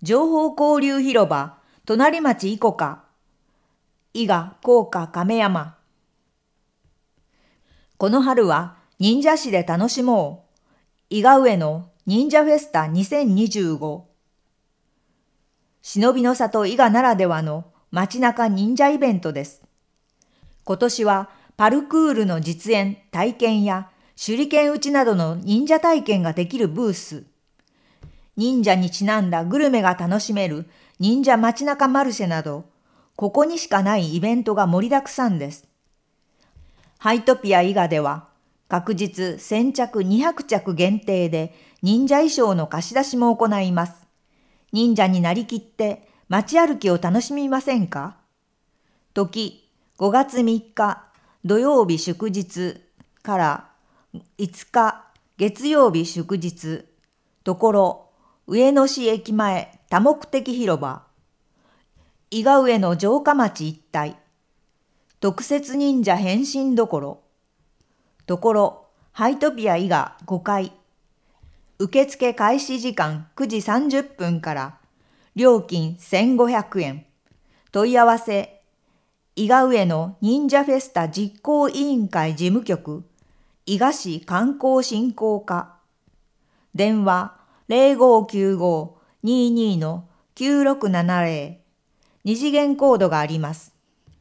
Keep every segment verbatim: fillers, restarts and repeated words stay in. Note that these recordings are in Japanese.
情報交流広場、隣町いこか。伊賀甲賀亀山。この春は忍者市で楽しもう。伊賀上野忍者フェスタにせんにじゅうご。忍びの里伊賀ならではの街中忍者イベントです。今年はパルクールの実演、体験や手裏剣打ちなどの忍者体験ができるブース。忍者にちなんだグルメが楽しめる忍者街中マルシェなど、ここにしかないイベントが盛りだくさんです。ハイトピア伊賀では、確実先着にひゃくちゃく限定で忍者衣装の貸し出しも行います。忍者になりきって街歩きを楽しみませんか？時、ごがつみっか土曜日祝日からいつか月曜日祝日、ところ、上野市駅前多目的広場、伊賀上の城下町一帯、特設忍者変身どころ、ところ、ハイトピア伊賀ごかい、受付開始時間くじさんじゅっぷんから、料金せんごひゃくえん、問い合わせ、伊賀上野忍者フェスタ実行委員会事務局、伊賀市観光振興課、電話ゼロごきゅうご にーにー のきゅうろくななゼロ、二次元コードがあります。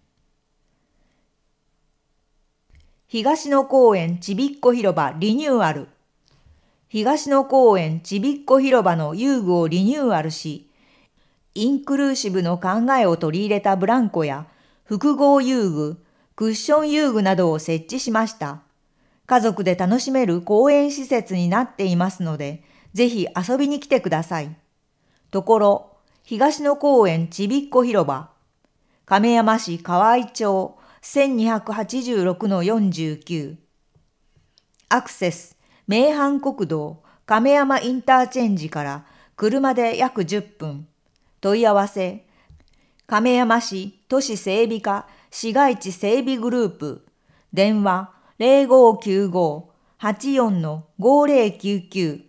東野公園ちびっこ広場リニューアル。東野公園ちびっこ広場の遊具をリニューアルし、インクルーシブの考えを取り入れたブランコや複合遊具、クッション遊具などを設置しました。家族で楽しめる公園施設になっていますので、ぜひ遊びに来てください。ところ、東野公園ちびっこ広場、亀山市河合町せんにひゃくはちじゅうろくのよんじゅうきゅう。アクセス、名阪国道亀山インターチェンジから車で約じゅっぷん。問い合わせ、亀山市都市整備課市街地整備グループ、電話ゼロごきゅうご はちよんのごゼロきゅうきゅう。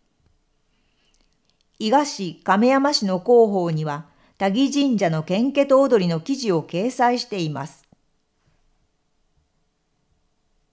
伊賀市亀山市の広報には、多義神社の献血踊りの記事を掲載しています。